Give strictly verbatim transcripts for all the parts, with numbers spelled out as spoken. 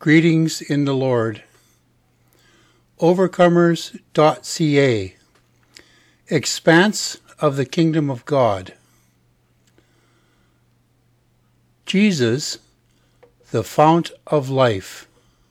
Greetings in the Lord. Overcomers dot c a. Expanse of the Kingdom of God. Jesus, the fount of life.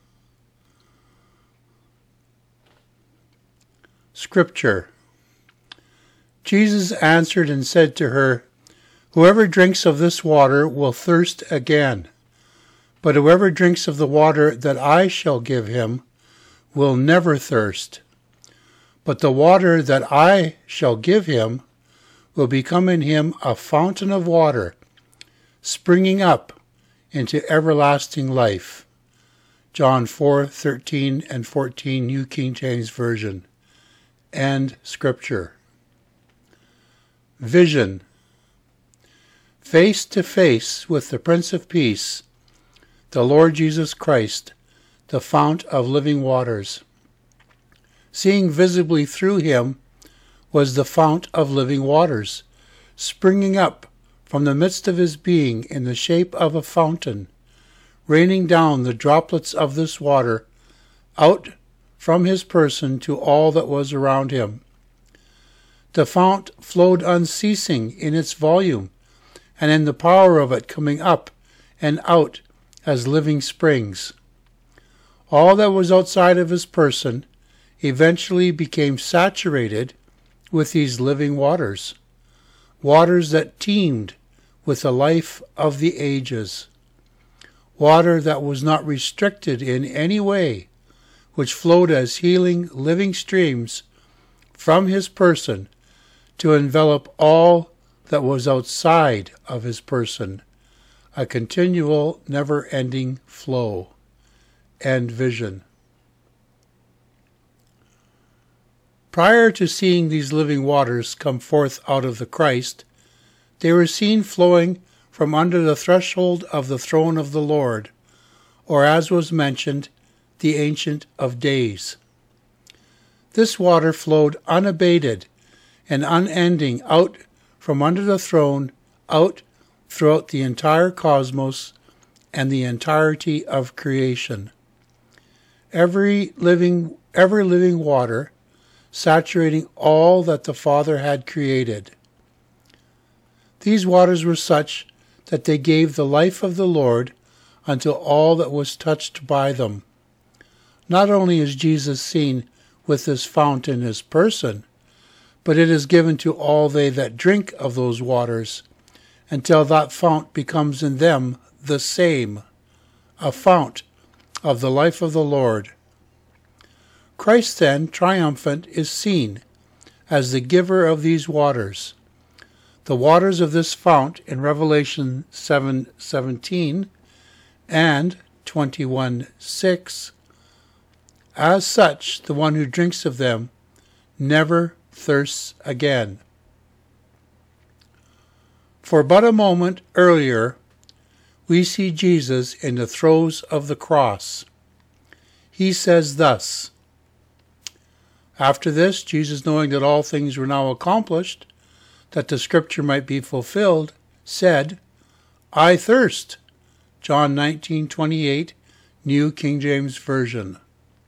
Scripture. Jesus answered and said to her, "Whoever drinks of this water will thirst again. But whoever drinks of the water that I shall give him will never thirst. But the water that I shall give him will become in him a fountain of water, springing up into everlasting life." John four thirteen and fourteen, New King James Version. End Scripture. Vision. Face to face with the Prince of Peace, the Lord Jesus Christ, the fount of living waters. Seeing visibly through him was the fount of living waters, springing up from the midst of his being in the shape of a fountain, raining down the droplets of this water out from his person to all that was around him. The fount flowed unceasing in its volume, and in the power of it coming up and out as living springs. All that was outside of his person eventually became saturated with these living waters, waters that teemed with the life of the ages, water that was not restricted in any way, which flowed as healing, living streams from his person to envelop all that was outside of his person, a continual, never-ending flow. End vision. Prior to seeing these living waters come forth out of the Christ, they were seen flowing from under the threshold of the throne of the Lord, or as was mentioned, the Ancient of Days. This water flowed unabated and unending out from under the throne, out throughout the entire cosmos and the entirety of creation. Every living, ever living water, saturating all that the Father had created. These waters were such that they gave the life of the Lord unto all that was touched by them. Not only is Jesus seen with this fount in his person, but it is given to all they that drink of those waters, until that fount becomes in them the same, a fount of the life of the Lord. Christ then, triumphant, is seen as the giver of these waters. The waters of this fount in Revelation seven seventeen and twenty-one six. As such, the one who drinks of them never thirsts again. For but a moment earlier, we see Jesus in the throes of the cross. He says thus, "After this, Jesus, knowing that all things were now accomplished, that the scripture might be fulfilled, said, I thirst." John nineteen twenty-eight, New King James Version.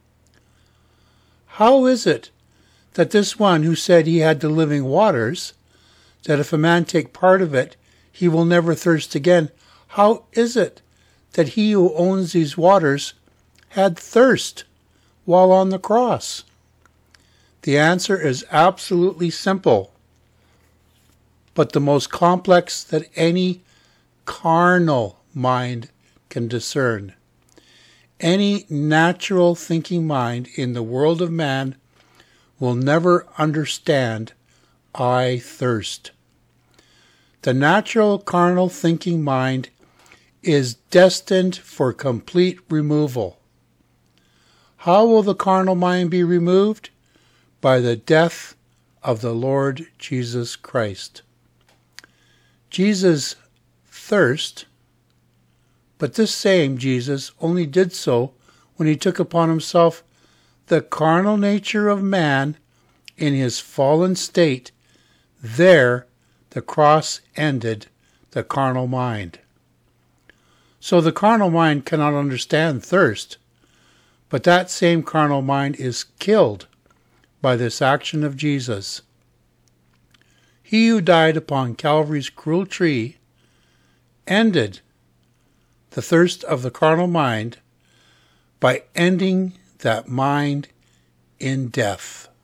How is it that this one who said he had the living waters, that if a man take part of it, he will never thirst again, how is it that he who owns these waters had thirst while on the cross? The answer is absolutely simple, but the most complex that any carnal mind can discern. Any natural thinking mind in the world of man will never understand "I thirst." The natural carnal thinking mind is destined for complete removal. How will the carnal mind be removed? By the death of the Lord Jesus Christ. Jesus thirst, but this same Jesus only did so when he took upon himself the carnal nature of man in his fallen state. There the cross ended the carnal mind. So the carnal mind cannot understand thirst, but that same carnal mind is killed by this action of Jesus. He who died upon Calvary's cruel tree ended the thirst of the carnal mind by ending that mind in death.